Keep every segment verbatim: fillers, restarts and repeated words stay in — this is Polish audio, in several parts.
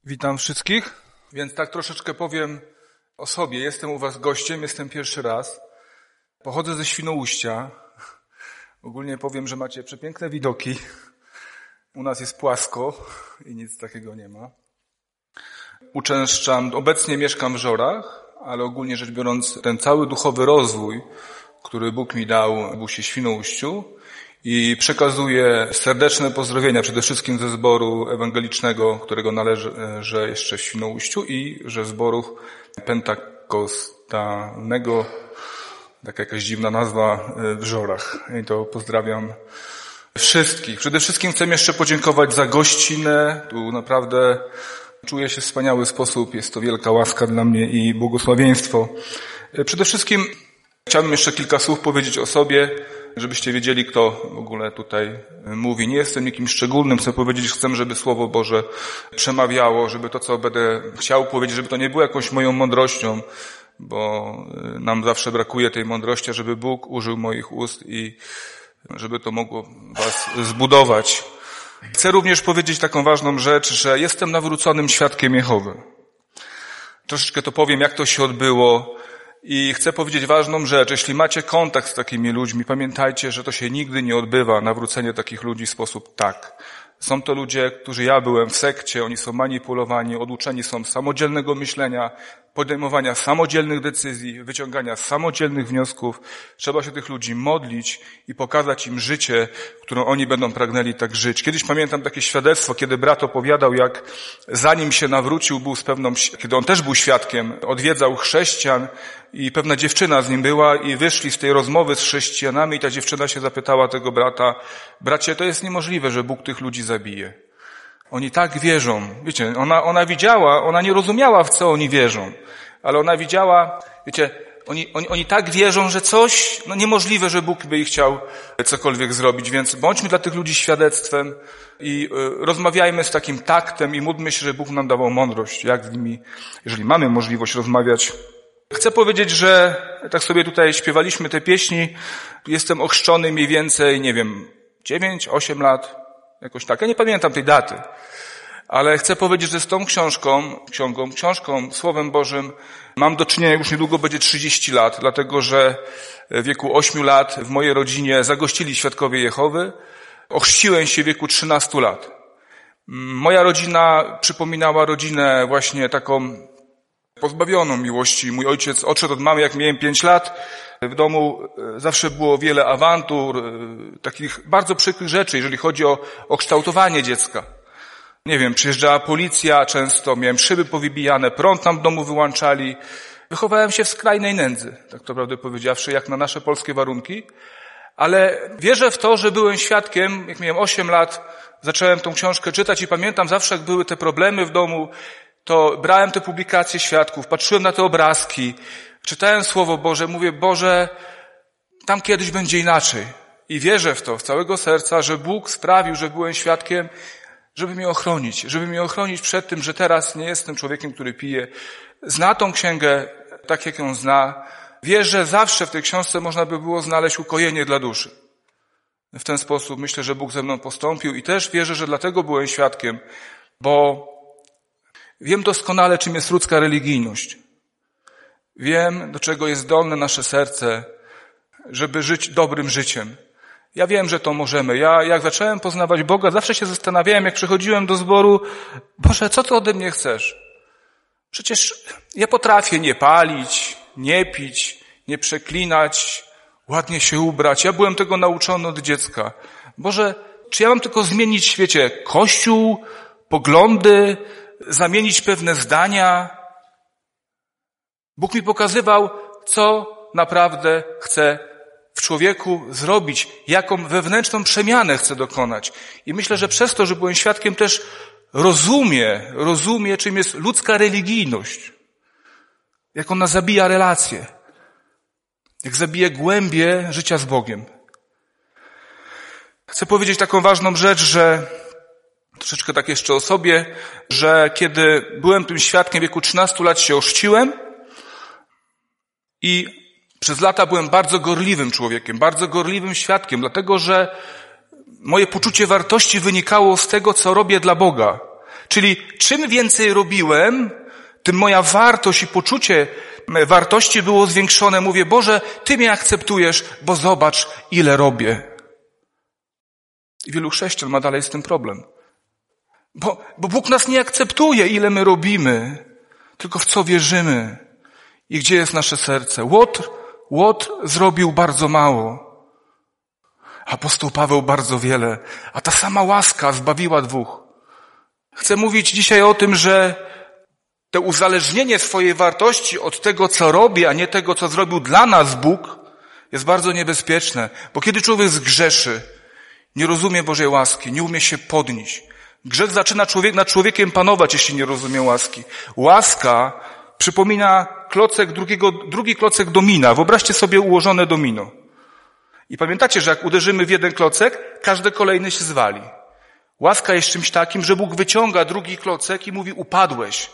Witam wszystkich, więc tak troszeczkę powiem o sobie. Jestem u was gościem, jestem pierwszy raz. Pochodzę ze Świnoujścia. Ogólnie powiem, że macie przepiękne widoki. U nas jest płasko i nic takiego nie ma. Uczęszczam, obecnie mieszkam w Żorach, ale ogólnie rzecz biorąc ten cały duchowy rozwój, który Bóg mi dał w Usie Świnoujściu, i przekazuję serdeczne pozdrowienia przede wszystkim ze zboru ewangelicznego, którego należy że jeszcze w Świnoujściu, i ze zborów pentakostalnego, taka jakaś dziwna nazwa, w Żorach. I to pozdrawiam wszystkich. Przede wszystkim chcę jeszcze podziękować za gościnę. Tu naprawdę czuję się w wspaniały sposób. Jest to wielka łaska dla mnie i błogosławieństwo. Przede wszystkim chciałbym jeszcze kilka słów powiedzieć o sobie, żebyście wiedzieli, kto w ogóle tutaj mówi. Nie jestem nikim szczególnym, chcę powiedzieć, chcę, żeby Słowo Boże przemawiało, żeby to, co będę chciał powiedzieć, żeby to nie było jakąś moją mądrością, bo nam zawsze brakuje tej mądrości, żeby Bóg użył moich ust i żeby to mogło was zbudować. Chcę również powiedzieć taką ważną rzecz, że jestem nawróconym świadkiem Jehowy. Troszeczkę to powiem, jak to się odbyło. I chcę powiedzieć ważną rzecz. Jeśli macie kontakt z takimi ludźmi, pamiętajcie, że to się nigdy nie odbywa, nawrócenie takich ludzi w sposób tak. Są to ludzie, którzy ja byłem w sekcie, oni są manipulowani, oduczeni są samodzielnego myślenia, podejmowania samodzielnych decyzji, wyciągania samodzielnych wniosków. Trzeba się tych ludzi modlić i pokazać im życie, którą oni będą pragnęli tak żyć. Kiedyś pamiętam takie świadectwo, kiedy brat opowiadał, jak zanim się nawrócił, był z pewną, kiedy on też był świadkiem, odwiedzał chrześcijan i pewna dziewczyna z nim była i wyszli z tej rozmowy z chrześcijanami i ta dziewczyna się zapytała tego brata: bracie, to jest niemożliwe, że Bóg tych ludzi zabije. Oni tak wierzą. Wiecie, ona, ona widziała, ona nie rozumiała, w co oni wierzą, ale ona widziała, wiecie, oni, oni, oni tak wierzą, że coś, no niemożliwe, że Bóg by ich chciał cokolwiek zrobić, więc bądźmy dla tych ludzi świadectwem i y, rozmawiajmy z takim taktem i módlmy się, że Bóg nam dawał mądrość, jak z nimi, jeżeli mamy możliwość rozmawiać. Chcę powiedzieć, że tak sobie tutaj śpiewaliśmy te pieśni, jestem ochrzczony mniej więcej, nie wiem, dziewięć, osiem lat, jakoś tak. Ja nie pamiętam tej daty, ale chcę powiedzieć, że z tą książką, książką, książką, Słowem Bożym mam do czynienia, już niedługo będzie trzydzieści lat, dlatego że w wieku ośmiu lat w mojej rodzinie zagościli świadkowie Jehowy. Ochrzciłem się w wieku trzynastu lat. Moja rodzina przypominała rodzinę właśnie taką pozbawioną miłości. Mój ojciec odszedł od mamy, jak miałem pięć lat. W domu zawsze było wiele awantur, takich bardzo przykrych rzeczy, jeżeli chodzi o, o kształtowanie dziecka. Nie wiem, przyjeżdżała policja często, miałem szyby powybijane, prąd nam w domu wyłączali. Wychowałem się w skrajnej nędzy, tak to prawdę powiedziawszy, jak na nasze polskie warunki. Ale wierzę w to, że byłem świadkiem, jak miałem osiem lat, zacząłem tą książkę czytać i pamiętam zawsze, jak były te problemy w domu, to brałem te publikacje świadków, patrzyłem na te obrazki, czytałem Słowo Boże, mówię: Boże, tam kiedyś będzie inaczej. I wierzę w to, w całego serca, że Bóg sprawił, że byłem świadkiem, żeby mnie ochronić, żeby mnie ochronić przed tym, że teraz nie jestem człowiekiem, który pije. Zna tą księgę tak, jak ją zna. Wierzę, że zawsze w tej książce można by było znaleźć ukojenie dla duszy. W ten sposób myślę, że Bóg ze mną postąpił i też wierzę, że dlatego byłem świadkiem, bo wiem doskonale, czym jest ludzka religijność. Wiem, do czego jest zdolne nasze serce, żeby żyć dobrym życiem. Ja wiem, że to możemy. Ja, jak zacząłem poznawać Boga, zawsze się zastanawiałem, jak przychodziłem do zboru: Boże, co Ty ode mnie chcesz? Przecież ja potrafię nie palić, nie pić, nie przeklinać, ładnie się ubrać. Ja byłem tego nauczony od dziecka. Boże, czy ja mam tylko zmienić w świecie kościół, poglądy, zamienić pewne zdania? Bóg mi pokazywał, co naprawdę chce w człowieku zrobić, jaką wewnętrzną przemianę chce dokonać. I myślę, że przez to, że byłem świadkiem, też rozumie, rozumie, czym jest ludzka religijność. Jak ona zabija relacje. Jak zabija głębie życia z Bogiem. Chcę powiedzieć taką ważną rzecz, że troszeczkę tak jeszcze o sobie, że kiedy byłem tym świadkiem, w wieku trzynastu lat się ochrzciłem i przez lata byłem bardzo gorliwym człowiekiem, bardzo gorliwym świadkiem, dlatego że moje poczucie wartości wynikało z tego, co robię dla Boga. Czyli czym więcej robiłem, tym moja wartość i poczucie wartości było zwiększone. Mówię, Boże, Ty mnie akceptujesz, bo zobacz, ile robię. I wielu chrześcijan ma dalej z tym problem. Bo, bo Bóg nas nie akceptuje, ile my robimy, tylko w co wierzymy i gdzie jest nasze serce. Łotr, Łotr zrobił bardzo mało. Apostoł Paweł bardzo wiele, a ta sama łaska zbawiła dwóch. Chcę mówić dzisiaj o tym, że to uzależnienie swojej wartości od tego, co robi, a nie tego, co zrobił dla nas Bóg, jest bardzo niebezpieczne. Bo kiedy człowiek zgrzeszy, nie rozumie Bożej łaski, nie umie się podnieść. Grzech zaczyna człowiek, nad człowiekiem panować, jeśli nie rozumie łaski. Łaska przypomina klocek drugiego, drugi klocek domina. Wyobraźcie sobie ułożone domino. I pamiętacie, że jak uderzymy w jeden klocek, każdy kolejny się zwali. Łaska jest czymś takim, że Bóg wyciąga drugi klocek i mówi, upadłeś.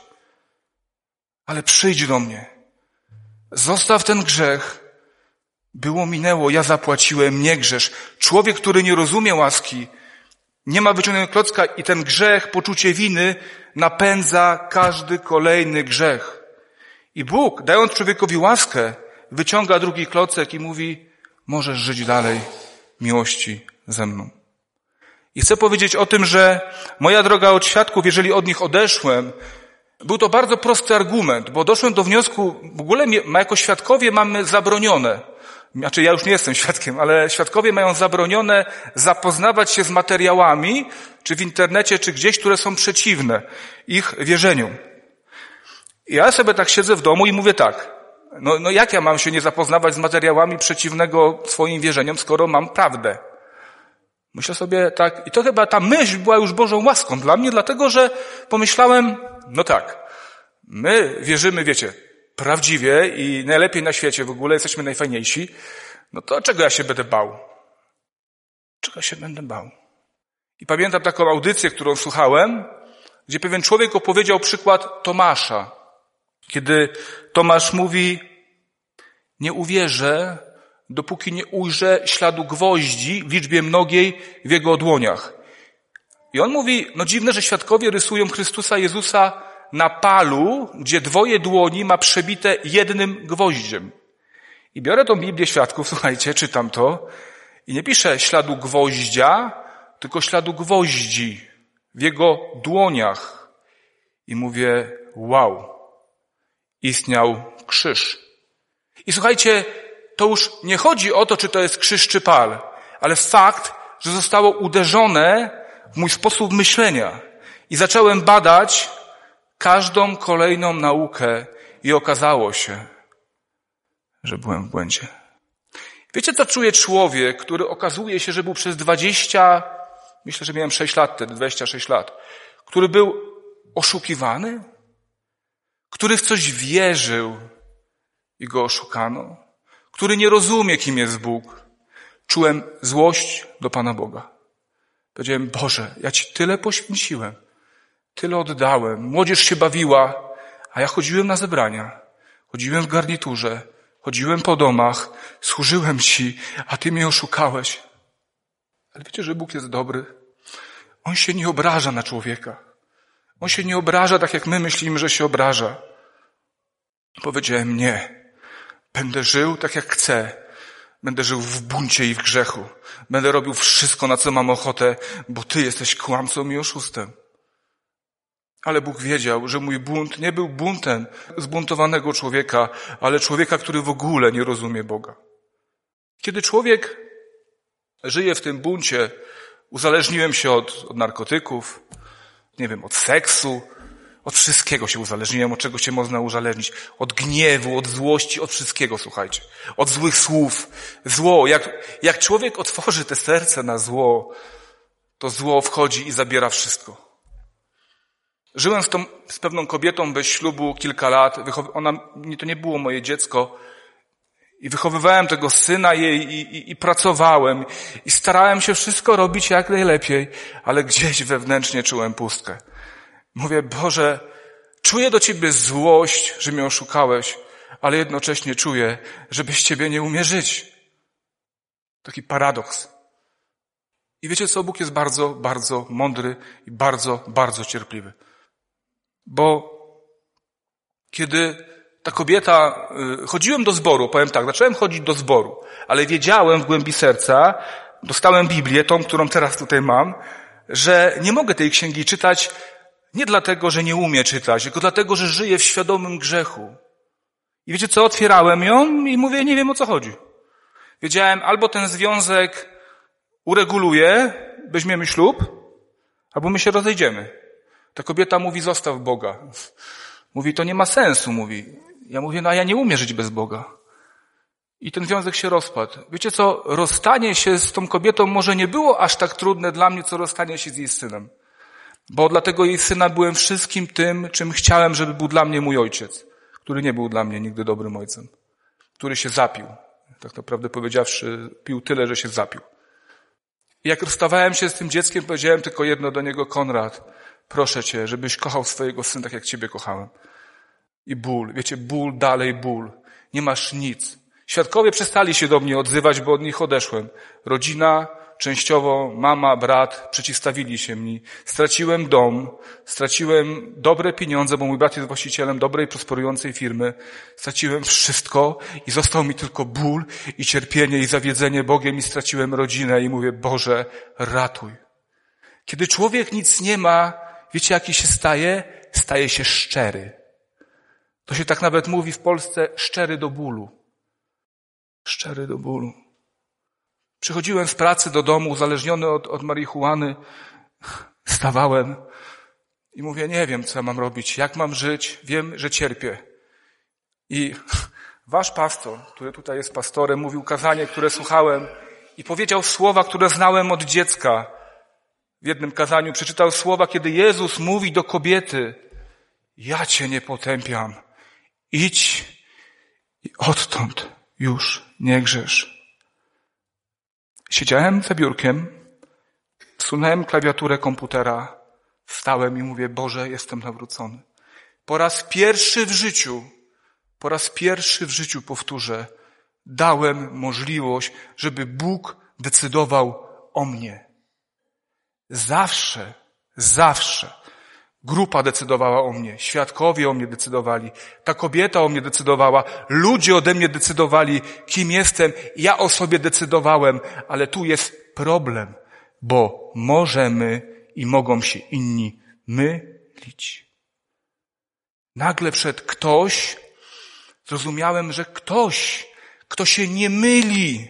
Ale przyjdź do mnie. Zostaw ten grzech. Było, minęło, ja zapłaciłem, nie grzesz. Człowiek, który nie rozumie łaski, nie ma wyciągniętego klocka i ten grzech, poczucie winy napędza każdy kolejny grzech. I Bóg, dając człowiekowi łaskę, wyciąga drugi klocek i mówi, możesz żyć dalej miłości ze mną. I chcę powiedzieć o tym, że moja droga od świadków, jeżeli od nich odeszłem, był to bardzo prosty argument, bo doszłem do wniosku, w ogóle jako świadkowie mamy zabronione, znaczy ja już nie jestem świadkiem, ale świadkowie mają zabronione zapoznawać się z materiałami, czy w internecie, czy gdzieś, które są przeciwne ich wierzeniu. I ja sobie tak siedzę w domu i mówię tak, no, no jak ja mam się nie zapoznawać z materiałami przeciwnego swoim wierzeniom, skoro mam prawdę? Myślę sobie tak, i to chyba ta myśl była już Bożą łaską dla mnie, dlatego że pomyślałem, no tak, my wierzymy, wiecie, prawdziwie i najlepiej na świecie w ogóle, jesteśmy najfajniejsi, no to czego ja się będę bał? Czego się będę bał? I pamiętam taką audycję, którą słuchałem, gdzie pewien człowiek opowiedział przykład Tomasza. Kiedy Tomasz mówi, nie uwierzę, dopóki nie ujrzę śladu gwoździ w liczbie mnogiej w jego dłoniach. I on mówi, no dziwne, że świadkowie rysują Chrystusa Jezusa na palu, gdzie dwoje dłoni ma przebite jednym gwoździem. I biorę tą Biblię Świadków, słuchajcie, czytam to i nie piszę śladu gwoździa, tylko śladu gwoździ w jego dłoniach. I mówię, wow, istniał krzyż. I słuchajcie, to już nie chodzi o to, czy to jest krzyż czy pal, ale fakt, że zostało uderzone w mój sposób myślenia. I zacząłem badać każdą kolejną naukę i okazało się, że byłem w błędzie. Wiecie, co czuje człowiek, który okazuje się, że był przez dwadzieścia, myślę, że miałem sześć lat wtedy, dwadzieścia sześć lat, który był oszukiwany, który w coś wierzył i go oszukano, który nie rozumie, kim jest Bóg. Czułem złość do Pana Boga. Powiedziałem, Boże, ja Ci tyle poświęciłem, tyle oddałem. Młodzież się bawiła, a ja chodziłem na zebrania. Chodziłem w garniturze, chodziłem po domach, służyłem Ci, a Ty mnie oszukałeś. Ale wiecie, że Bóg jest dobry? On się nie obraża na człowieka. On się nie obraża tak, jak my myślimy, że się obraża. Powiedziałem, nie. Będę żył tak, jak chcę. Będę żył w buncie i w grzechu. Będę robił wszystko, na co mam ochotę, bo Ty jesteś kłamcą i oszustem. Ale Bóg wiedział, że mój bunt nie był buntem zbuntowanego człowieka, ale człowieka, który w ogóle nie rozumie Boga. Kiedy człowiek żyje w tym buncie, uzależniłem się od, od narkotyków, nie wiem, od seksu, od wszystkiego się uzależniłem, od czego się można uzależnić. Od gniewu, od złości, od wszystkiego, słuchajcie. Od złych słów. Zło. Jak, jak człowiek otworzy te serce na zło, to zło wchodzi i zabiera wszystko. Żyłem z, tą, z pewną kobietą bez ślubu kilka lat. Wychow- ona, to nie było moje dziecko. I wychowywałem tego syna jej i, i, i pracowałem. I starałem się wszystko robić jak najlepiej, ale gdzieś wewnętrznie czułem pustkę. Mówię, Boże, czuję do Ciebie złość, że mnie oszukałeś, ale jednocześnie czuję, że bez Ciebie nie umiem żyć. Taki paradoks. I wiecie co? Bóg jest bardzo, bardzo mądry i bardzo, bardzo cierpliwy. Bo kiedy ta kobieta, chodziłem do zboru, powiem tak, zacząłem chodzić do zboru, ale wiedziałem w głębi serca, dostałem Biblię, tą, którą teraz tutaj mam, że nie mogę tej księgi czytać nie dlatego, że nie umiem czytać, tylko dlatego, że żyję w świadomym grzechu. I wiecie co? Otwierałem ją i mówię, nie wiem o co chodzi. Wiedziałem, albo ten związek ureguluję, weźmiemy ślub, albo my się rozejdziemy. Ta kobieta mówi, zostaw Boga. Mówi, to nie ma sensu, mówi. Ja mówię, no a ja nie umiem żyć bez Boga. I ten związek się rozpadł. Wiecie co, rozstanie się z tą kobietą może nie było aż tak trudne dla mnie, co rozstanie się z jej synem. Bo dla tego jej syna byłem wszystkim tym, czym chciałem, żeby był dla mnie mój ojciec, który nie był dla mnie nigdy dobrym ojcem, który się zapił. Tak naprawdę powiedziawszy, pił tyle, że się zapił. I jak rozstawałem się z tym dzieckiem, powiedziałem tylko jedno do niego, Konrad, proszę cię, żebyś kochał swojego syna tak, jak ciebie kochałem. I ból, wiecie, ból, dalej ból. Nie masz nic. Świadkowie przestali się do mnie odzywać, bo od nich odeszłem. Rodzina, częściowo mama, brat przeciwstawili się mi. Straciłem dom, straciłem dobre pieniądze, bo mój brat jest właścicielem dobrej, prosperującej firmy. Straciłem wszystko i został mi tylko ból i cierpienie i zawiedzenie Bogiem i straciłem rodzinę i mówię, Boże, ratuj. Kiedy człowiek nic nie ma, wiecie jaki się staje? Staje się szczery. To się tak nawet mówi w Polsce, szczery do bólu. Szczery do bólu. Przychodziłem z pracy do domu, uzależniony od, od marihuany, stawałem i mówię, nie wiem, co ja mam robić, jak mam żyć, wiem, że cierpię. I wasz pastor, który tutaj jest pastorem, mówił kazanie, które słuchałem i powiedział słowa, które znałem od dziecka. W jednym kazaniu przeczytał słowa, kiedy Jezus mówi do kobiety, ja cię nie potępiam, idź i odtąd już nie grzesz. Siedziałem za biurkiem, wsunąłem klawiaturę komputera, wstałem i mówię, Boże, jestem nawrócony. Po raz pierwszy w życiu, po raz pierwszy w życiu powtórzę, dałem możliwość, żeby Bóg decydował o mnie. Zawsze, zawsze grupa decydowała o mnie, świadkowie o mnie decydowali, ta kobieta o mnie decydowała, ludzie ode mnie decydowali, kim jestem, ja o sobie decydowałem, ale tu jest problem, bo możemy i mogą się inni mylić. Nagle wszedł ktoś, zrozumiałem, że ktoś, kto się nie myli,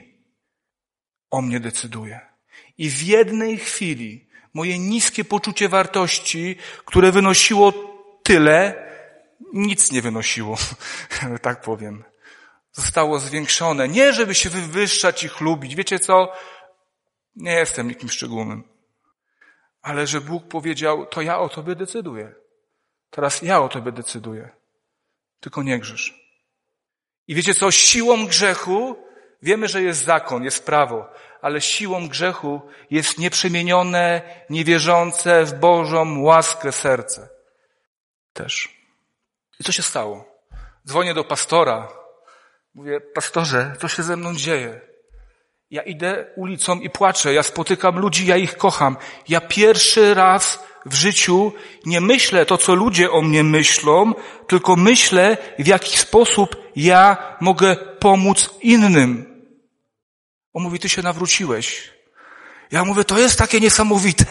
o mnie decyduje. I w jednej chwili moje niskie poczucie wartości, które wynosiło tyle, nic nie wynosiło, tak powiem. Zostało zwiększone. Nie, żeby się wywyższać i chlubić. Wiecie co? Nie jestem nikim szczególnym. Ale że Bóg powiedział, to ja o tobie decyduję. Teraz ja o tobie decyduję. Tylko nie grzesz. I wiecie co? Siłą grzechu, wiemy, że jest zakon, jest prawo, ale siłą grzechu jest nieprzemienione, niewierzące w Bożą łaskę serce. Też. I co się stało? Dzwonię do pastora. Mówię, pastorze, co się ze mną dzieje? Ja idę ulicą i płaczę. Ja spotykam ludzi, ja ich kocham. Ja pierwszy raz w życiu nie myślę to, co ludzie o mnie myślą, tylko myślę, w jaki sposób ja mogę pomóc innym. On mówi, ty się nawróciłeś. Ja mówię, to jest takie niesamowite.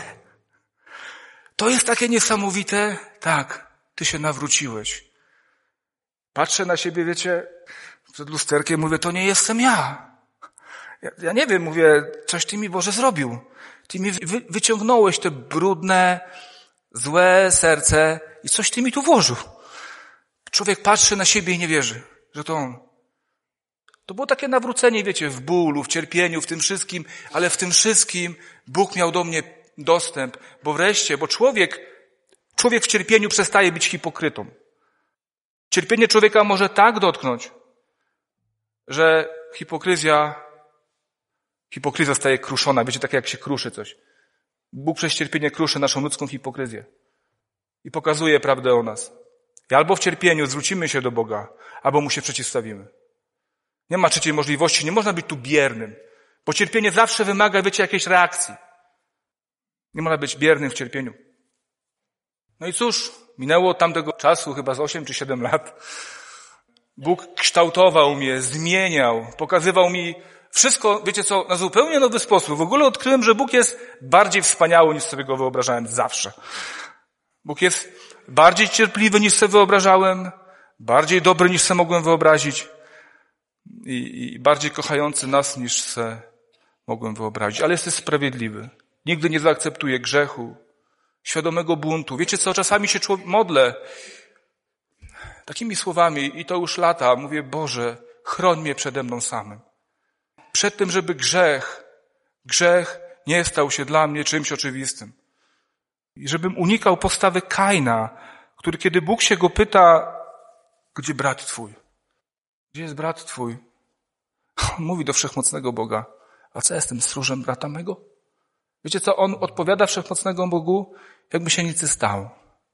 To jest takie niesamowite. Tak, ty się nawróciłeś. Patrzę na siebie, wiecie, przed lusterkiem, mówię, to nie jestem ja. Ja, ja nie wiem, mówię, coś ty mi, Boże, zrobił. Ty mi wy, wyciągnąłeś te brudne, złe serce i coś ty mi tu włożył. Człowiek patrzy na siebie i nie wierzy, że to on. To było takie nawrócenie, wiecie, w bólu, w cierpieniu, w tym wszystkim, ale w tym wszystkim Bóg miał do mnie dostęp, bo wreszcie, bo człowiek, człowiek w cierpieniu przestaje być hipokrytą. Cierpienie człowieka może tak dotknąć, że hipokryzja, hipokryzja staje kruszona. Wiecie, tak jak się kruszy coś. Bóg przez cierpienie kruszy naszą ludzką hipokryzję i pokazuje prawdę o nas. I albo w cierpieniu zwrócimy się do Boga, albo Mu się przeciwstawimy. Nie ma trzeciej możliwości, nie można być tu biernym, bo cierpienie zawsze wymaga, wiecie, jakiejś reakcji. Nie można być biernym w cierpieniu. No i cóż, minęło od tamtego czasu chyba z osiem czy siedem lat. Bóg kształtował mnie, zmieniał, pokazywał mi wszystko, wiecie co, na zupełnie nowy sposób. W ogóle odkryłem, że Bóg jest bardziej wspaniały niż sobie go wyobrażałem zawsze. Bóg jest bardziej cierpliwy niż sobie wyobrażałem, bardziej dobry niż sobie mogłem wyobrazić i, i bardziej kochający nas niż sobie mogłem wyobrazić. Ale jest też sprawiedliwy. Nigdy nie zaakceptuje grzechu, świadomego buntu. Wiecie co, czasami się człowiek modlę takimi słowami i to już lata. Mówię, Boże, chroń mnie przede mną samym. Przed tym, żeby grzech, grzech nie stał się dla mnie czymś oczywistym. I żebym unikał postawy Kaina, który kiedy Bóg się go pyta, gdzie brat twój? Gdzie jest brat twój? On mówi do wszechmocnego Boga, a co jestem stróżem brata mego? Wiecie co, on odpowiada wszechmocnego Bogu, jakby się nic nie stało.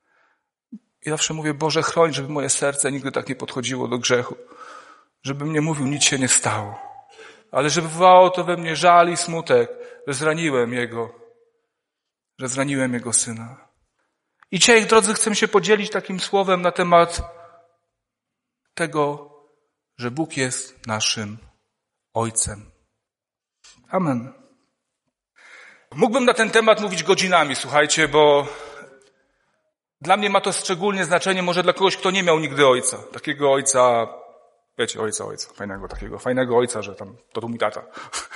I zawsze mówię, Boże, chroń, żeby moje serce nigdy tak nie podchodziło do grzechu. Żebym nie mówił, nic się nie stało. Ale żeby wywołało to we mnie żal i smutek, że zraniłem Jego, że zraniłem Jego Syna. I dzisiaj, drodzy, chcę się podzielić takim słowem na temat tego, że Bóg jest naszym Ojcem. Amen. Mógłbym na ten temat mówić godzinami, słuchajcie, bo dla mnie ma to szczególnie znaczenie, może dla kogoś, kto nie miał nigdy ojca. Takiego ojca, wiecie, ojca, ojca, fajnego takiego, fajnego ojca, że tam, to tu mój tata.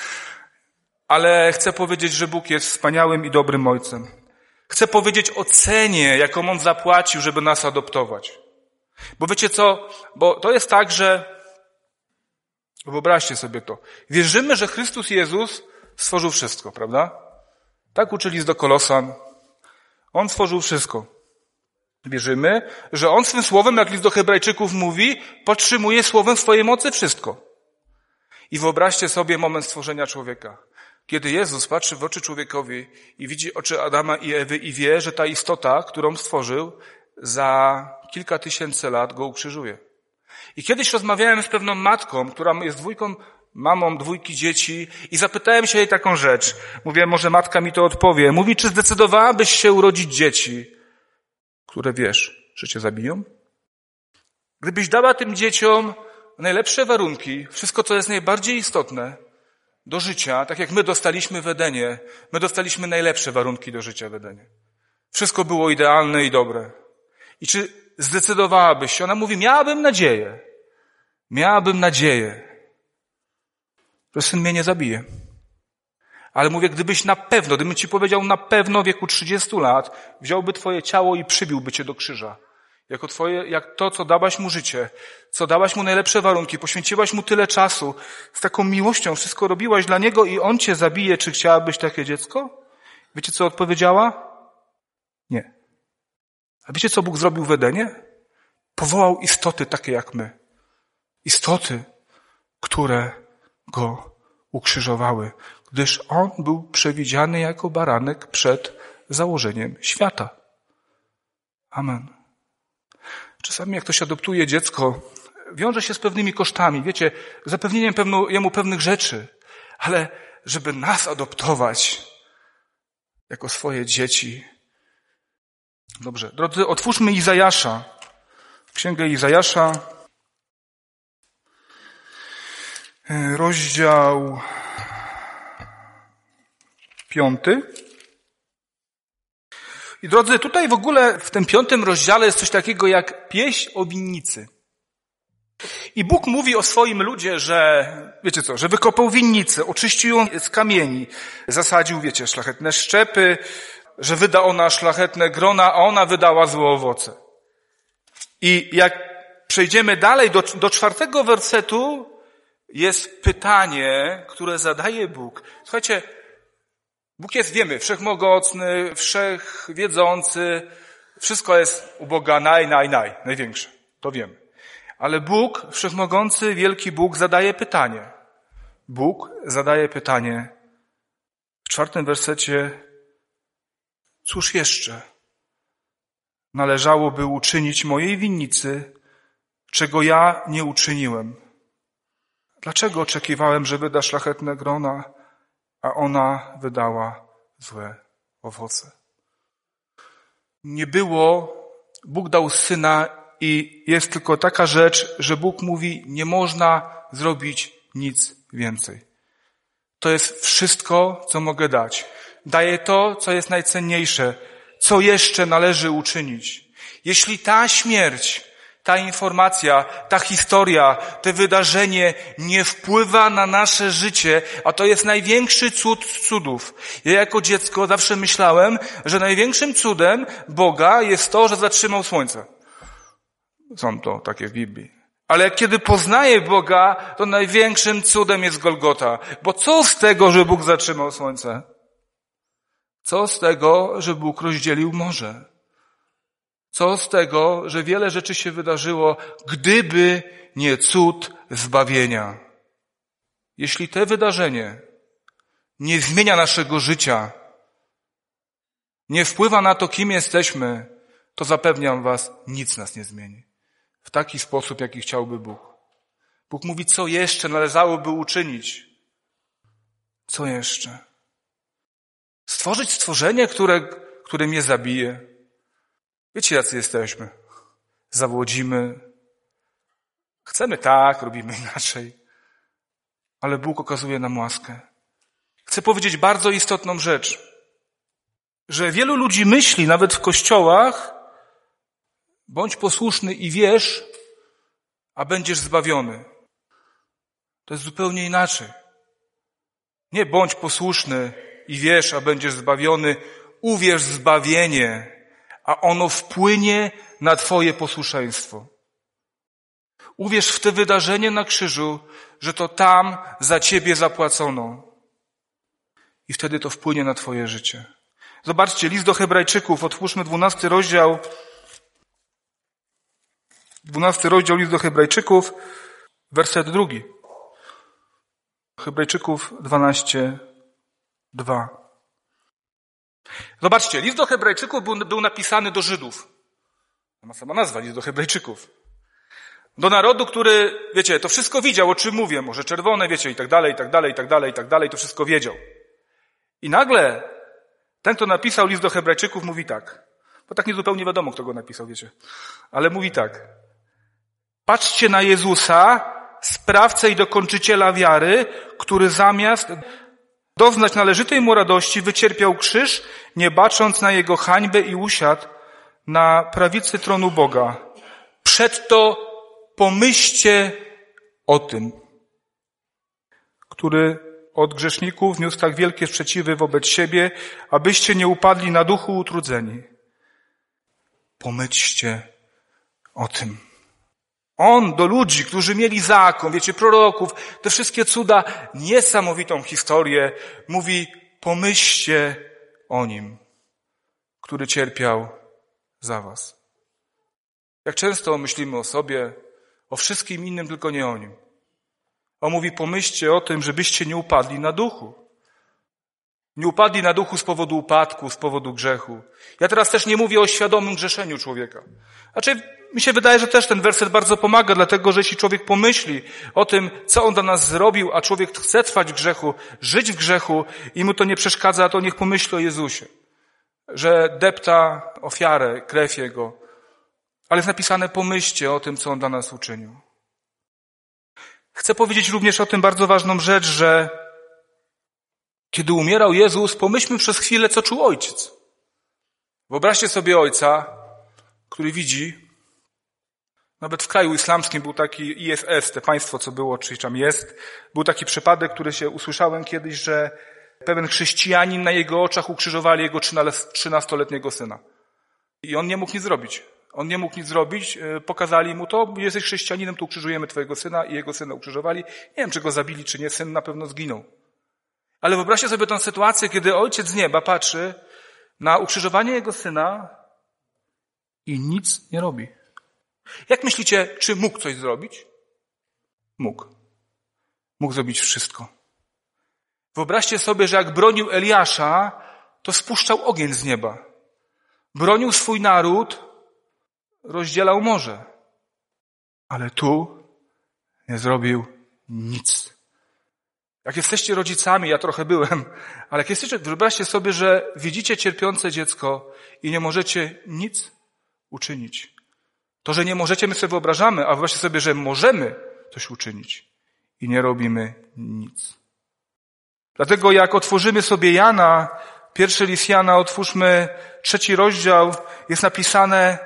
Ale chcę powiedzieć, że Bóg jest wspaniałym i dobrym Ojcem. Chcę powiedzieć o cenie, jaką On zapłacił, żeby nas adoptować. Bo wiecie co, bo to jest tak, że, wyobraźcie sobie to, wierzymy, że Chrystus Jezus stworzył wszystko, prawda? Tak uczy list do Kolosan. On stworzył wszystko. Wierzymy, że On swym słowem, jak list do Hebrajczyków mówi, podtrzymuje słowem swojej mocy wszystko. I wyobraźcie sobie moment stworzenia człowieka. Kiedy Jezus patrzy w oczy człowiekowi i widzi oczy Adama i Ewy i wie, że ta istota, którą stworzył, za kilka tysięcy lat go ukrzyżuje. I kiedyś rozmawiałem z pewną matką, która jest dwójką, mamą dwójki dzieci i zapytałem się jej taką rzecz. Mówię, może matka mi to odpowie. Mówi, czy zdecydowałabyś się urodzić dzieci, które wiesz, że cię zabiją? Gdybyś dała tym dzieciom najlepsze warunki, wszystko, co jest najbardziej istotne do życia, tak jak my dostaliśmy w Edenie, my dostaliśmy najlepsze warunki do życia w Edenie. Wszystko było idealne i dobre. I czy zdecydowałabyś się? Ona mówi, miałabym nadzieję, miałabym nadzieję, że syn mnie nie zabije. Ale mówię, gdybyś na pewno, gdybym ci powiedział na pewno w wieku trzydziestu lat, wziąłby twoje ciało i przybiłby cię do krzyża. Jako twoje, jak to, co dałaś mu życie, co dałaś mu najlepsze warunki, poświęciłaś mu tyle czasu, z taką miłością wszystko robiłaś dla niego i on cię zabije, czy chciałabyś takie dziecko? Wiecie, co odpowiedziała? Nie. A wiecie, co Bóg zrobił w Edenie? Powołał istoty takie jak my. Istoty, które go ukrzyżowały, gdyż on był przewidziany jako baranek przed założeniem świata. Amen. Czasami jak ktoś adoptuje dziecko, wiąże się z pewnymi kosztami, wiecie, zapewnieniem pewno, jemu pewnych rzeczy, ale żeby nas adoptować jako swoje dzieci. Dobrze, drodzy, otwórzmy Izajasza, Księgę Izajasza, rozdział piąty. I drodzy, tutaj w ogóle w tym piątym rozdziale jest coś takiego jak pieśń o winnicy. I Bóg mówi o swoim ludzie, że, wiecie co, że wykopał winnicę, oczyścił ją z kamieni, zasadził, wiecie, szlachetne szczepy, że wyda ona szlachetne grona, a ona wydała złe owoce. I jak przejdziemy dalej do, do czwartego wersetu, jest pytanie, które zadaje Bóg. Słuchajcie, Bóg jest, wiemy, wszechmogący, wszechwiedzący, wszystko jest u Boga naj, naj, naj, największe. To wiemy. Ale Bóg, wszechmogący, wielki Bóg zadaje pytanie. Bóg zadaje pytanie w czwartym wersecie, cóż jeszcze należałoby uczynić mojej winnicy, czego ja nie uczyniłem? Dlaczego oczekiwałem, że wyda szlachetne grona, a ona wydała złe owoce. Nie było, Bóg dał Syna i jest tylko taka rzecz, że Bóg mówi, nie można zrobić nic więcej. To jest wszystko, co mogę dać. Daję to, co jest najcenniejsze, co jeszcze należy uczynić. Jeśli ta śmierć, ta informacja, ta historia, to wydarzenie nie wpływa na nasze życie, a to jest największy cud cudów. Ja jako dziecko zawsze myślałem, że największym cudem Boga jest to, że zatrzymał słońce. Są to takie w Biblii. Ale kiedy poznaję Boga, to największym cudem jest Golgota. Bo co z tego, że Bóg zatrzymał słońce? Co z tego, że Bóg rozdzielił morze? Co z tego, że wiele rzeczy się wydarzyło, gdyby nie cud zbawienia? Jeśli to wydarzenie nie zmienia naszego życia, nie wpływa na to, kim jesteśmy, to zapewniam was, nic nas nie zmieni. W taki sposób, jaki chciałby Bóg. Bóg mówi, co jeszcze należałoby uczynić. Co jeszcze? Stworzyć stworzenie, które, które mnie zabije. Wiecie, jacy jesteśmy. Zawodzimy. Chcemy tak, robimy inaczej. Ale Bóg okazuje nam łaskę. Chcę powiedzieć bardzo istotną rzecz. Że wielu ludzi myśli, nawet w kościołach, bądź posłuszny i wierz, a będziesz zbawiony. To jest zupełnie inaczej. Nie bądź posłuszny i wierz, a będziesz zbawiony. Uwierz w zbawienie, a ono wpłynie na twoje posłuszeństwo. Uwierz w te wydarzenie na krzyżu, że to tam za ciebie zapłacono. I wtedy to wpłynie na twoje życie. Zobaczcie, list do Hebrajczyków, otwórzmy dwunasty rozdział. Dwunasty rozdział, list do Hebrajczyków, werset drugi. Hebrajczyków dwanaście, dwa. Zobaczcie, list do Hebrajczyków był, był napisany do Żydów. Ma sama nazwa, list do Hebrajczyków. Do narodu, który, wiecie, to wszystko widział, o czym mówię, Morze Czerwone, wiecie, i tak dalej, i tak dalej, i tak dalej, i tak dalej, to wszystko wiedział. I nagle ten, kto napisał list do Hebrajczyków, mówi tak, bo tak niezupełnie wiadomo, kto go napisał, wiecie, ale mówi tak. Patrzcie na Jezusa, sprawcę i dokończyciela wiary, który zamiast doznać należytej mu radości wycierpiał krzyż, nie bacząc na jego hańbę i usiadł na prawicy tronu Boga. Przedto pomyślcie o tym, który od grzeszników niósł tak wielkie sprzeciwy wobec siebie, abyście nie upadli na duchu utrudzeni. Pomyślcie o tym. On do ludzi, którzy mieli zakon, wiecie, proroków, te wszystkie cuda, niesamowitą historię, mówi, pomyślcie o nim, który cierpiał za was. Jak często myślimy o sobie, o wszystkim innym, tylko nie o nim. On mówi, pomyślcie o tym, żebyście nie upadli na duchu. Nie upadli na duchu z powodu upadku, z powodu grzechu. Ja teraz też nie mówię o świadomym grzeszeniu człowieka. Znaczy, mi się wydaje, że też ten werset bardzo pomaga, dlatego, że jeśli człowiek pomyśli o tym, co on dla nas zrobił, a człowiek chce trwać w grzechu, żyć w grzechu i mu to nie przeszkadza, to niech pomyśli o Jezusie. Że depta ofiarę, krew Jego. Ale jest napisane, pomyślcie o tym, co on dla nas uczynił. Chcę powiedzieć również o tym bardzo ważną rzecz, że kiedy umierał Jezus, pomyślmy przez chwilę, co czuł Ojciec. Wyobraźcie sobie Ojca, który widzi, nawet w kraju islamskim był taki I S S, te państwo, co było, czy tam jest, był taki przypadek, który się usłyszałem kiedyś, że pewien chrześcijanin na jego oczach ukrzyżowali jego trzynastoletniego syna. I on nie mógł nic zrobić. On nie mógł nic zrobić, pokazali mu to, jesteś chrześcijaninem, tu ukrzyżujemy twojego syna i jego syna ukrzyżowali. Nie wiem, czy go zabili, czy nie, syn na pewno zginął. Ale wyobraźcie sobie tę sytuację, kiedy ojciec z nieba patrzy na ukrzyżowanie jego syna i nic nie robi. Jak myślicie, czy mógł coś zrobić? Mógł. Mógł zrobić wszystko. Wyobraźcie sobie, że jak bronił Eliasza, to spuszczał ogień z nieba. Bronił swój naród, rozdzielał morze. Ale tu nie zrobił nic. Jak jesteście rodzicami, ja trochę byłem, ale jak jesteście, wyobraźcie sobie, że widzicie cierpiące dziecko i nie możecie nic uczynić. To, że nie możecie, my sobie wyobrażamy, a wyobraźcie sobie, że możemy coś uczynić i nie robimy nic. Dlatego jak otworzymy sobie Jana, pierwszy list Jana, otwórzmy trzeci rozdział, jest napisane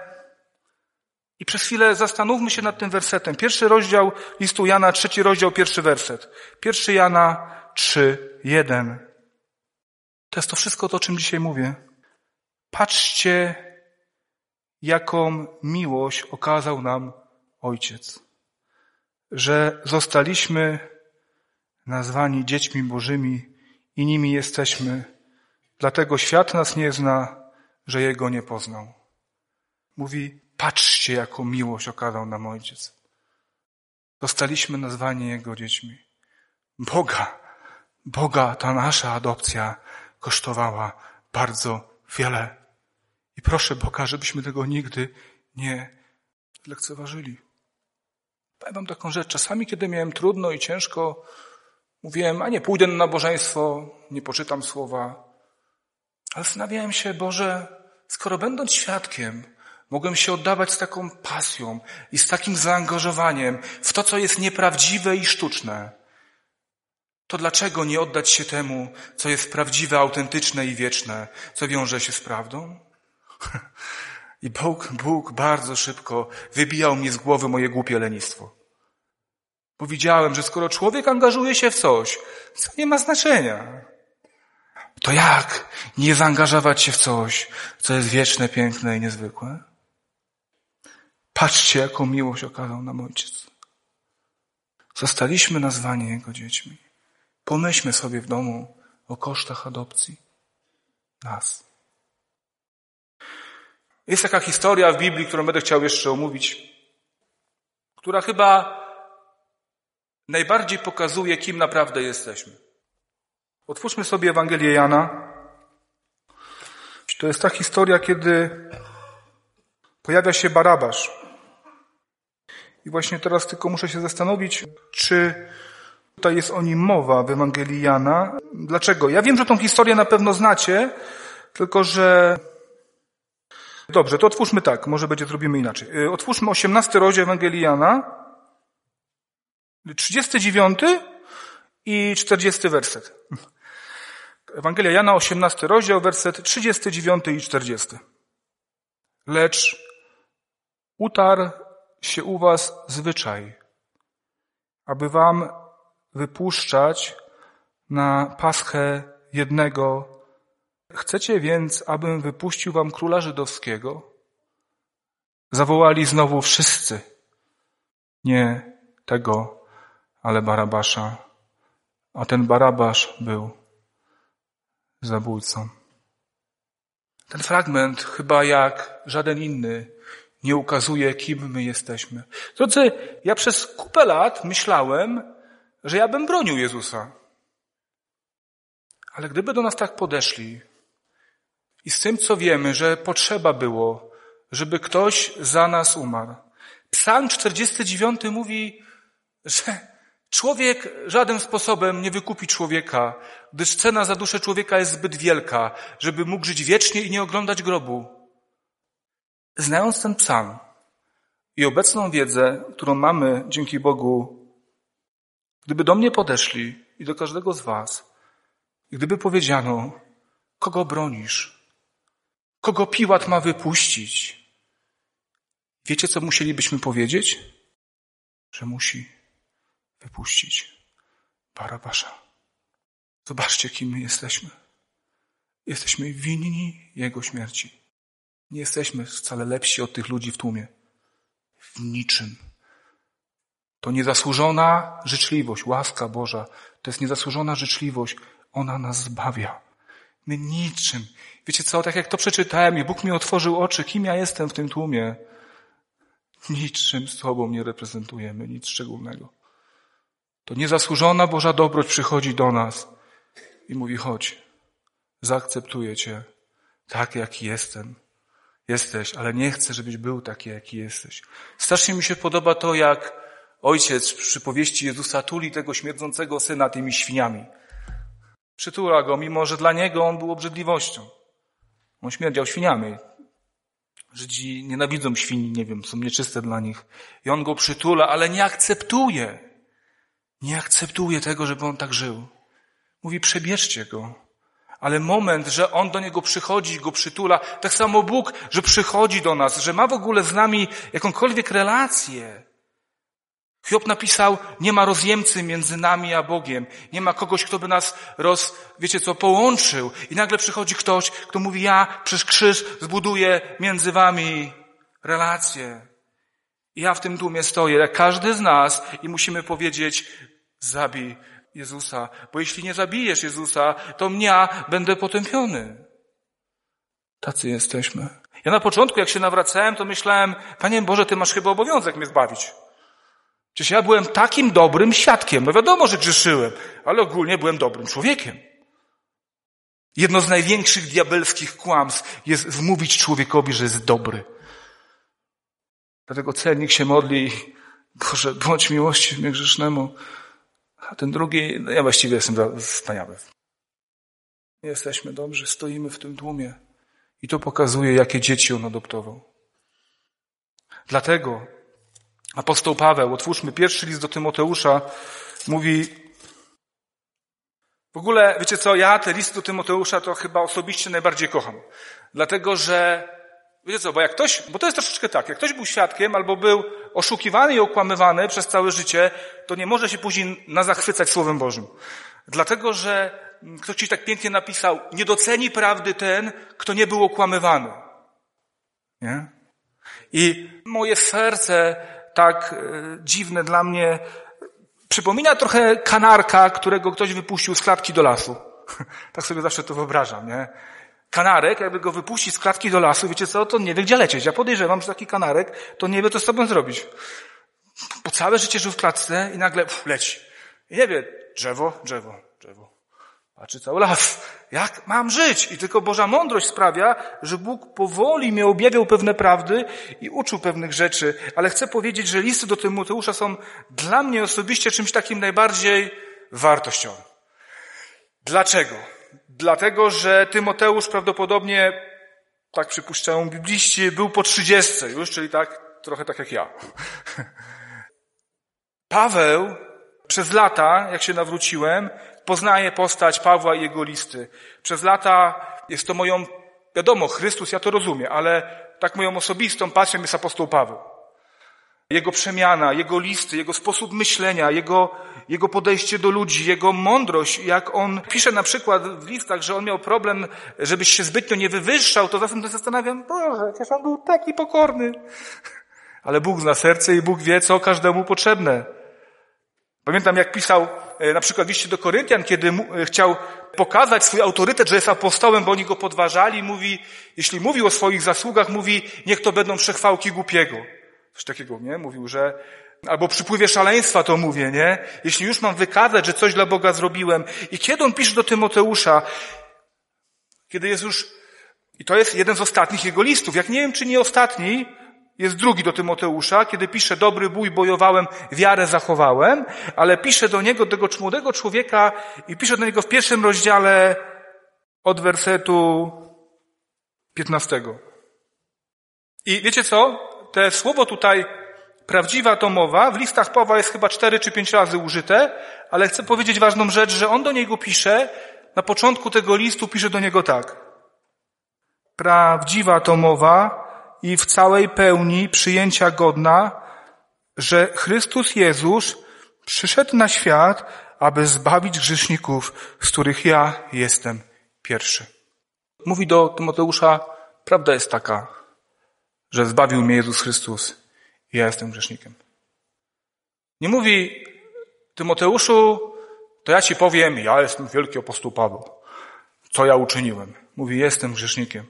i przez chwilę zastanówmy się nad tym wersetem. Pierwszy rozdział listu Jana, trzeci rozdział, pierwszy werset. Pierwszy Jana trzy, jeden. To jest to wszystko, to, o czym dzisiaj mówię. Patrzcie, jaką miłość okazał nam Ojciec, że zostaliśmy nazwani dziećmi Bożymi i nimi jesteśmy. Dlatego świat nas nie zna, że Jego nie poznał. Mówi, patrzcie, jaką miłość okazał nam Ojciec. Zostaliśmy nazwani Jego dziećmi. Boga, Boga ta nasza adopcja kosztowała bardzo wiele. I proszę Boga, żebyśmy tego nigdy nie lekceważyli. Powiem wam taką rzecz. Czasami, kiedy miałem trudno i ciężko, mówiłem, a nie pójdę na nabożeństwo, nie poczytam słowa. Ale zastanawiałem się, Boże, skoro będąc świadkiem, mogłem się oddawać z taką pasją i z takim zaangażowaniem w to, co jest nieprawdziwe i sztuczne, to dlaczego nie oddać się temu, co jest prawdziwe, autentyczne i wieczne, co wiąże się z prawdą? I Bóg, Bóg bardzo szybko wybijał mnie z głowy moje głupie lenistwo. Bo widziałem, że skoro człowiek angażuje się w coś, co nie ma znaczenia, to jak nie zaangażować się w coś, co jest wieczne, piękne i niezwykłe? Patrzcie, jaką miłość okazał nam Ojciec. Zostaliśmy nazwani Jego dziećmi. Pomyślmy sobie w domu o kosztach adopcji nas. Jest taka historia w Biblii, którą będę chciał jeszcze omówić, która chyba najbardziej pokazuje, kim naprawdę jesteśmy. Otwórzmy sobie Ewangelię Jana. To jest ta historia, kiedy pojawia się Barabasz. I właśnie teraz tylko muszę się zastanowić, czy tutaj jest o nim mowa w Ewangelii Jana. Dlaczego? Ja wiem, że tą historię na pewno znacie, tylko że... Dobrze, to otwórzmy tak, może będzie zrobimy inaczej. Otwórzmy osiemnasty rozdział Ewangelii Jana, trzydziesty dziewiąty i czterdziesty werset. Ewangelia Jana, osiemnasty rozdział, werset trzydziesty dziewiąty i czterdziesty. Lecz utarł się u was zwyczaj, aby wam wypuszczać na Paschę jednego. Chcecie więc, abym wypuścił wam króla żydowskiego? Zawołali znowu wszyscy. Nie tego, ale Barabasza. A ten Barabasz był zabójcą. Ten fragment chyba jak żaden inny nie ukazuje, kim my jesteśmy. Drodzy, ja przez kupę lat myślałem, że ja bym bronił Jezusa. Ale gdyby do nas tak podeszli i z tym, co wiemy, że potrzeba było, żeby ktoś za nas umarł. Psalm czterdziesty dziewiąty mówi, że człowiek żadnym sposobem nie wykupi człowieka, gdyż cena za duszę człowieka jest zbyt wielka, żeby mógł żyć wiecznie i nie oglądać grobu. Znając ten psalm i obecną wiedzę, którą mamy dzięki Bogu, gdyby do mnie podeszli i do każdego z was, i gdyby powiedziano, kogo bronisz, kogo Piłat ma wypuścić, wiecie, co musielibyśmy powiedzieć? Że musi wypuścić Barabasza. Zobaczcie, kim my jesteśmy. Jesteśmy winni Jego śmierci. Nie jesteśmy wcale lepsi od tych ludzi w tłumie. W niczym. To niezasłużona życzliwość, łaska Boża. To jest niezasłużona życzliwość. Ona nas zbawia. My niczym. Wiecie co, tak jak to przeczytałem i Bóg mi otworzył oczy, kim ja jestem w tym tłumie. Niczym sobą nie reprezentujemy, nic szczególnego. To niezasłużona Boża dobroć przychodzi do nas i mówi, chodź, zaakceptuję Cię tak, jaki jestem. Jesteś, ale nie chcę, żebyś był taki, jaki jesteś. Strasznie mi się podoba to, jak ojciec przy powieści Jezusa tuli tego śmierdzącego syna tymi świniami. Przytula go, mimo że dla niego on był obrzydliwością. On śmierdział świniami. Żydzi nienawidzą świni, nie wiem, są nieczyste dla nich. I on go przytula, ale nie akceptuje. Nie akceptuje tego, żeby on tak żył. Mówi, przebierzcie go. Ale moment, że on do niego przychodzi, go przytula, tak samo Bóg, że przychodzi do nas, że ma w ogóle z nami jakąkolwiek relację. Hiob napisał, nie ma rozjemcy między nami a Bogiem. Nie ma kogoś, kto by nas roz, wiecie co, połączył. I nagle przychodzi ktoś, kto mówi, ja przez krzyż zbuduję między wami relację. I ja w tym tłumie stoję, jak każdy z nas, i musimy powiedzieć, zabij Jezusa. Bo jeśli nie zabijesz Jezusa, to ja będę potępiony. Tacy jesteśmy. Ja na początku, jak się nawracałem, to myślałem, Panie Boże, Ty masz chyba obowiązek mnie zbawić. Przecież ja byłem takim dobrym świadkiem. No wiadomo, że grzeszyłem, ale ogólnie byłem dobrym człowiekiem. Jedno z największych diabelskich kłamstw jest wmówić człowiekowi, że jest dobry. Dlatego celnik się modli, Boże, bądź miłościwy mnie grzesznemu. A ten drugi, no ja właściwie jestem wspaniały. Nie jesteśmy dobrzy, stoimy w tym tłumie. I to pokazuje, jakie dzieci on adoptował. Dlatego apostoł Paweł, otwórzmy pierwszy list do Tymoteusza, mówi, w ogóle, wiecie co, ja te listy do Tymoteusza to chyba osobiście najbardziej kocham. Dlatego, że, wiecie co, bo jak ktoś, bo to jest troszeczkę tak, jak ktoś był świadkiem albo był oszukiwany i okłamywany przez całe życie, to nie może się później nazachwycać Słowem Bożym. Dlatego, że ktoś ci tak pięknie napisał, nie doceni prawdy ten, kto nie był okłamywany. Nie? I moje serce tak e, dziwne dla mnie przypomina trochę kanarka, którego ktoś wypuścił z klatki do lasu. Tak sobie zawsze to wyobrażam, nie? Kanarek, jakby go wypuścić z klatki do lasu, wiecie co, to nie wie, gdzie lecieć. Ja podejrzewam, że taki kanarek to nie wie, co z sobą zrobić. Bo całe życie żył w klatce i nagle pff, leci. I nie wie, drzewo, drzewo, drzewo. Patrzy cały las. Jak mam żyć? I tylko Boża mądrość sprawia, że Bóg powoli mi objawiał pewne prawdy i uczył pewnych rzeczy. Ale chcę powiedzieć, że listy do Tymoteusza są dla mnie osobiście czymś takim najbardziej wartościowym. Dlaczego? Dlatego, że Tymoteusz prawdopodobnie, tak przypuszczają bibliści, był po trzydziestce już, czyli tak, trochę tak jak ja. Paweł przez lata, jak się nawróciłem, poznaje postać Pawła i jego listy. Przez lata jest to moją, wiadomo, Chrystus, ja to rozumiem, ale tak moją osobistą pasją jest apostoł Paweł. Jego przemiana, jego listy, jego sposób myślenia, jego, jego podejście do ludzi, jego mądrość. Jak on pisze na przykład w listach, że on miał problem, żebyś się zbytnio nie wywyższał, to zawsze się zastanawiam, Boże, przecież on był taki pokorny. Ale Bóg zna serce i Bóg wie, co każdemu potrzebne. Pamiętam, jak pisał na przykład w liście do Koryntian, kiedy mu, chciał pokazać swój autorytet, że jest apostołem, bo oni go podważali, mówi, jeśli mówił o swoich zasługach, mówi, niech to będą przechwałki głupiego. Coś takiego, nie? Mówił, że albo przypływie szaleństwa to mówię, nie? Jeśli już mam wykazać, że coś dla Boga zrobiłem. I kiedy on pisze do Tymoteusza, kiedy jest już, i to jest jeden z ostatnich jego listów, jak nie wiem, czy nie ostatni, jest drugi do Tymoteusza, kiedy pisze, dobry bój bojowałem, wiarę zachowałem, ale pisze do niego, do tego młodego człowieka i pisze do niego w pierwszym rozdziale od wersetu piętnastego. I wiecie co? Te słowo tutaj, prawdziwa to mowa, w listach Pawła jest chyba cztery czy pięć razy użyte, ale chcę powiedzieć ważną rzecz, że on do niego pisze, na początku tego listu pisze do niego tak. Prawdziwa to mowa i w całej pełni przyjęcia godna, że Chrystus Jezus przyszedł na świat, aby zbawić grzeszników, z których ja jestem pierwszy. Mówi do Tymoteusza, prawda jest taka, że zbawił mnie Jezus Chrystus i ja jestem grzesznikiem. Nie mówi, Tymoteuszu, to ja ci powiem, ja jestem wielki apostoł Paweł. Co ja uczyniłem? Mówi, jestem grzesznikiem.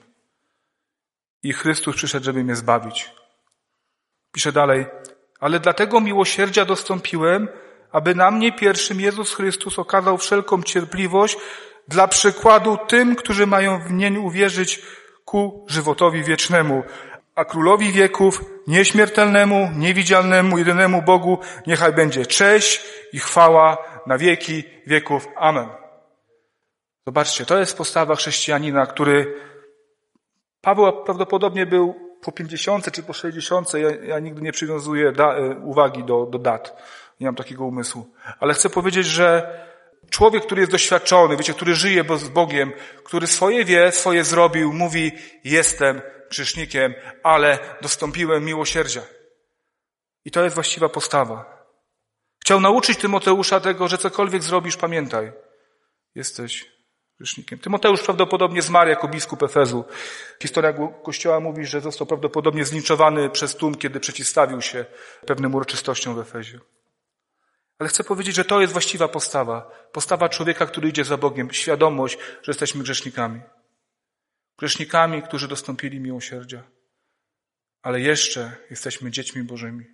I Chrystus przyszedł, żeby mnie zbawić. Pisze dalej, ale dlatego miłosierdzia dostąpiłem, aby na mnie pierwszym Jezus Chrystus okazał wszelką cierpliwość dla przykładu tym, którzy mają w nień uwierzyć ku żywotowi wiecznemu. A królowi wieków, nieśmiertelnemu, niewidzialnemu, jedynemu Bogu, niechaj będzie cześć i chwała na wieki wieków. Amen. Zobaczcie, to jest postawa chrześcijanina, który Paweł prawdopodobnie był po pięćdziesiątce czy po sześćdziesiątce. Ja, ja nigdy nie przywiązuję da, uwagi do, do dat. Nie mam takiego umysłu. Ale chcę powiedzieć, że człowiek, który jest doświadczony, wiecie, który żyje z Bogiem, który swoje wie, swoje zrobił, mówi, jestem grzesznikiem, ale dostąpiłem miłosierdzia. I to jest właściwa postawa. Chciał nauczyć Tymoteusza tego, że cokolwiek zrobisz, pamiętaj, jesteś grzesznikiem. Tymoteusz prawdopodobnie zmarł jako biskup Efezu. Historia Kościoła mówi, że został prawdopodobnie zlinczowany przez tłum, kiedy przeciwstawił się pewnym uroczystościom w Efezie. Ale chcę powiedzieć, że to jest właściwa postawa. Postawa człowieka, który idzie za Bogiem. Świadomość, że jesteśmy grzesznikami. Grzesznikami, którzy dostąpili miłosierdzia. Ale jeszcze jesteśmy dziećmi Bożymi.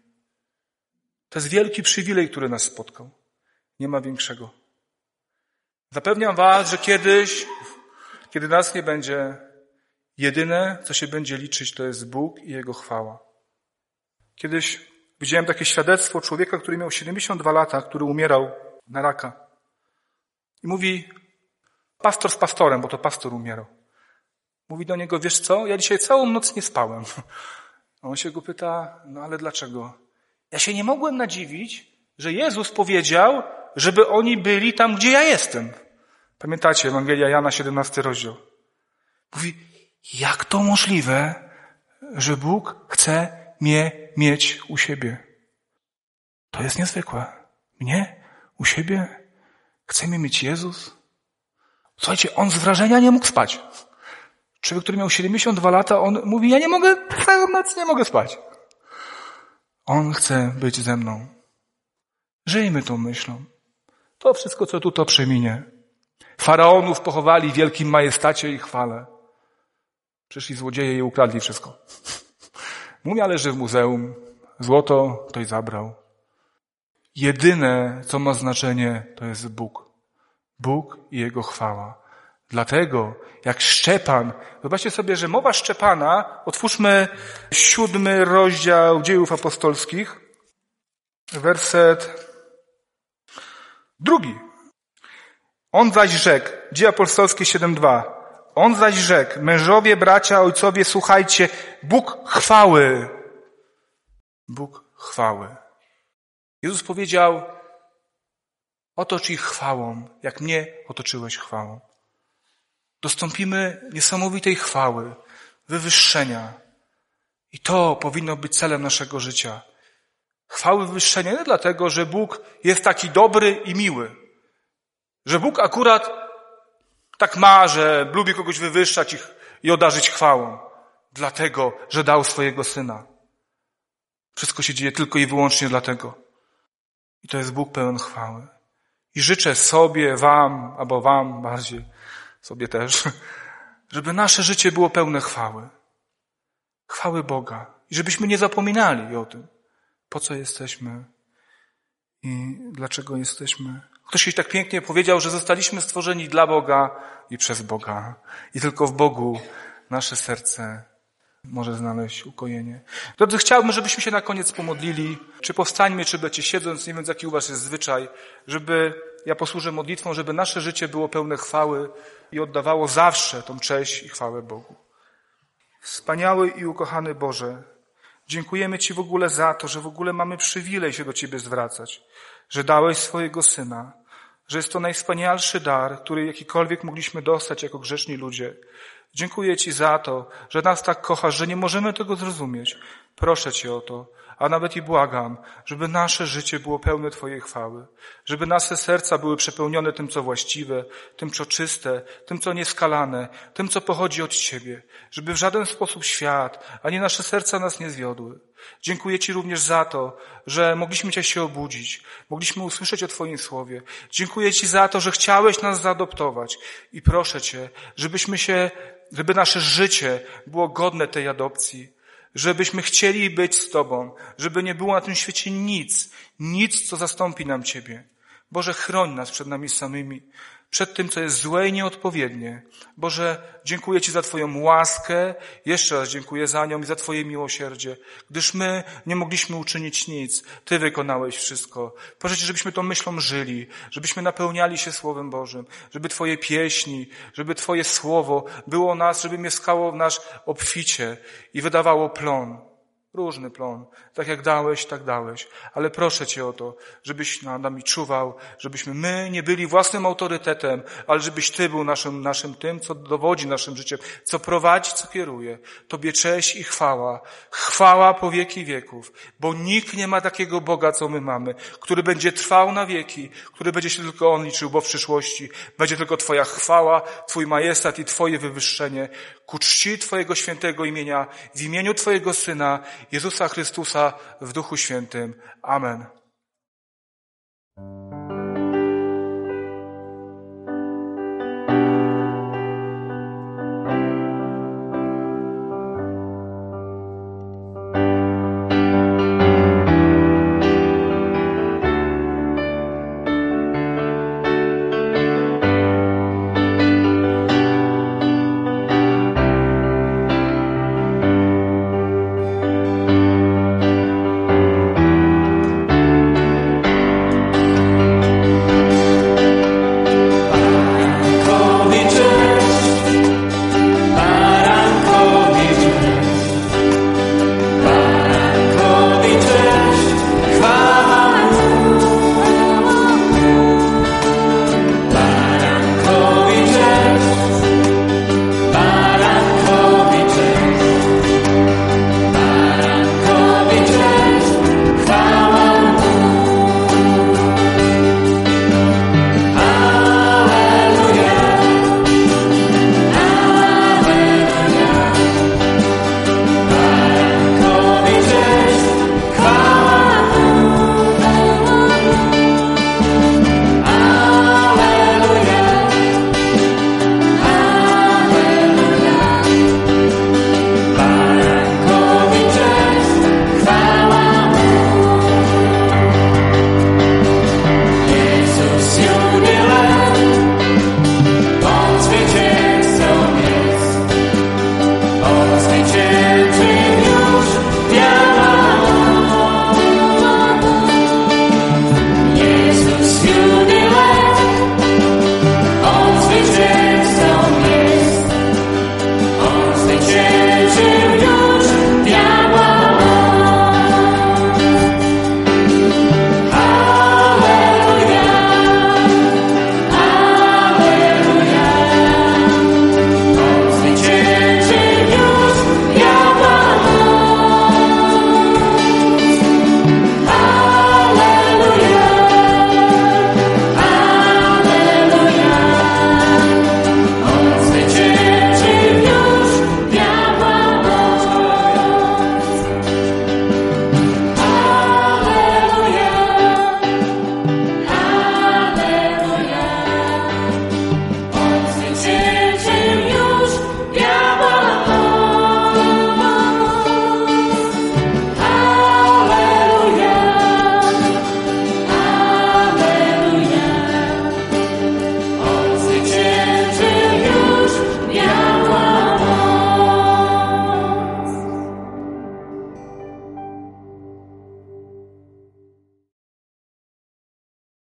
To jest wielki przywilej, który nas spotkał. Nie ma większego. Zapewniam was, że kiedyś, kiedy nas nie będzie, jedyne, co się będzie liczyć, to jest Bóg i Jego chwała. Kiedyś widziałem takie świadectwo człowieka, który miał siedemdziesiąt dwa lata, który umierał na raka. I mówi, pastor z pastorem, bo to pastor umierał. Mówi do niego, wiesz co, ja dzisiaj całą noc nie spałem. A on się go pyta, no ale dlaczego? Ja się nie mogłem nadziwić, że Jezus powiedział, żeby oni byli tam, gdzie ja jestem. Pamiętacie, Ewangelia Jana, siedemnasty rozdział. Mówi, jak to możliwe, że Bóg chce mnie mieć u siebie? To jest niezwykłe. Mnie? U siebie? Chce mnie mieć Jezus? Słuchajcie, on z wrażenia nie mógł spać. Człowiek, który miał siedemdziesiąt dwa lata, on mówi, ja nie mogę, całą noc nie mogę spać. On chce być ze mną. Żyjmy tą myślą. To wszystko, co tu, to przeminie. Faraonów pochowali w wielkim majestacie i chwale. Przyszli złodzieje i ukradli wszystko. Mumia leży w muzeum. Złoto ktoś zabrał. Jedyne, co ma znaczenie, to jest Bóg. Bóg i Jego chwała. Dlatego, jak Szczepan, zobaczcie sobie, że mowa Szczepana, otwórzmy siódmy rozdział Dziejów Apostolskich, werset drugi. On zaś rzekł, Dzieje Apostolskie siedem dwa. On zaś rzekł, mężowie, bracia, ojcowie, słuchajcie, Bóg chwały. Bóg chwały. Jezus powiedział, otocz ich chwałą, jak mnie otoczyłeś chwałą. Dostąpimy niesamowitej chwały, wywyższenia. I to powinno być celem naszego życia. Chwały, wywyższenia nie dlatego, że Bóg jest taki dobry i miły. Że Bóg akurat tak ma, że lubi kogoś wywyższać ich i odarzyć chwałą. Dlatego, że dał swojego Syna. Wszystko się dzieje tylko i wyłącznie dlatego. I to jest Bóg pełen chwały. I życzę sobie, wam, albo wam bardziej, sobie też, żeby nasze życie było pełne chwały. Chwały Boga. I żebyśmy nie zapominali o tym, po co jesteśmy i dlaczego jesteśmy. Ktoś kiedyś tak pięknie powiedział, że zostaliśmy stworzeni dla Boga i przez Boga. I tylko w Bogu nasze serce może znaleźć ukojenie. Drodzy, chciałbym, żebyśmy się na koniec pomodlili. Czy powstańmy, czy będziecie siedząc, nie wiem, jaki u was jest zwyczaj, żeby ja posłużę modlitwą, żeby nasze życie było pełne chwały i oddawało zawsze tą cześć i chwałę Bogu. Wspaniały i ukochany Boże, dziękujemy Ci w ogóle za to, że w ogóle mamy przywilej się do Ciebie zwracać, że dałeś swojego Syna, że jest to najwspanialszy dar, który jakikolwiek mogliśmy dostać jako grzeszni ludzie. Dziękuję Ci za to, że nas tak kochasz, że nie możemy tego zrozumieć. Proszę Cię o to, a nawet i błagam, żeby nasze życie było pełne Twojej chwały, żeby nasze serca były przepełnione tym, co właściwe, tym, co czyste, tym, co nieskalane, tym, co pochodzi od Ciebie, żeby w żaden sposób świat, ani nasze serca nas nie zwiodły. Dziękuję Ci również za to, że mogliśmy Cię się obudzić, mogliśmy usłyszeć o Twoim słowie. Dziękuję Ci za to, że chciałeś nas zaadoptować i proszę Cię, żebyśmy się, żeby nasze życie było godne tej adopcji, żebyśmy chcieli być z Tobą, żeby nie było na tym świecie nic, nic, co zastąpi nam Ciebie. Boże, chroń nas przed nami samymi. przed tym, co jest złe i nieodpowiednie. Boże, dziękuję Ci za Twoją łaskę, jeszcze raz dziękuję za nią i za Twoje miłosierdzie, gdyż my nie mogliśmy uczynić nic. Ty wykonałeś wszystko. Proszę Cię, żebyśmy tą myślą żyli, żebyśmy napełniali się Słowem Bożym, żeby Twoje pieśni, żeby Twoje Słowo było nas, żeby mieszkało w nas obficie i wydawało plon. Różny plon. Tak jak dałeś, tak dałeś. Ale proszę Cię o to, żebyś nad nami czuwał, żebyśmy my nie byli własnym autorytetem, ale żebyś Ty był naszym, naszym tym, co dowodzi naszym życiem, co prowadzi, co kieruje. Tobie cześć i chwała. Chwała po wieki wieków. Bo nikt nie ma takiego Boga, co my mamy, który będzie trwał na wieki, który będzie się tylko On liczył, bo w przyszłości będzie tylko Twoja chwała, Twój majestat i Twoje wywyższenie ku czci Twojego świętego imienia, w imieniu Twojego Syna, Jezusa Chrystusa w Duchu Świętym. Amen.